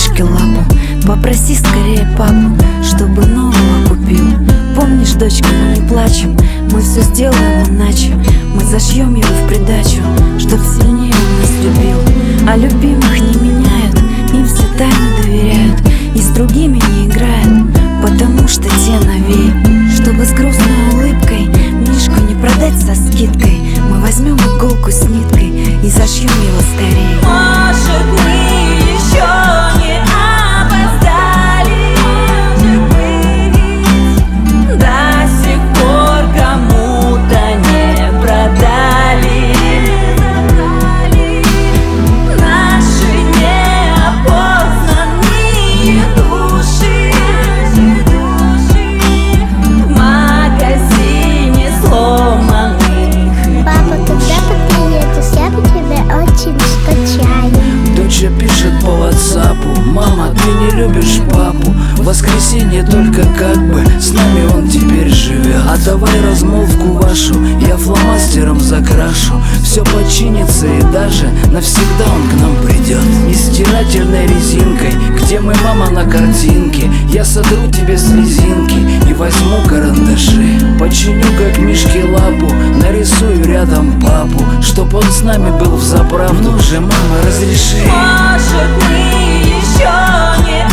Мишке лапу, попроси скорее папу, чтобы нового купил. Помнишь, дочка, мы не плачем, мы все сделаем иначе. Мы зашьем его в придачу, чтоб сильнее он нас любил. А любимых не меняют, им все тайны доверяют, и с другими не играют, потому что те новее. Чтобы с грустной улыбкой Мишку не продать со скидкой, мы возьмем иголку с ниткой и зашьем его скорее. Может, мы еще не опоздали, может быть, до сих пор кому-то не продали наши неопознанные души в магазине сломанных. Папа, когда ты приедешь, я по тебе очень скучаю. Доча пишет по ватсапу: мама, ты не любишь папу. В воскресенье только как бы с нами он теперь живет. А давай размолвку вашу я фломастером закрашу. Все починится и даже навсегда он к нам придет. И стирательной резинкой, где мы, мама, на картинке, я сотру тебе слезинки и возьму карандаши. Починю, как Мишке лапу, нарисую рядом папу, чтоб он с нами был взаправду. Ну же, мама, разреши. Может, мы еще не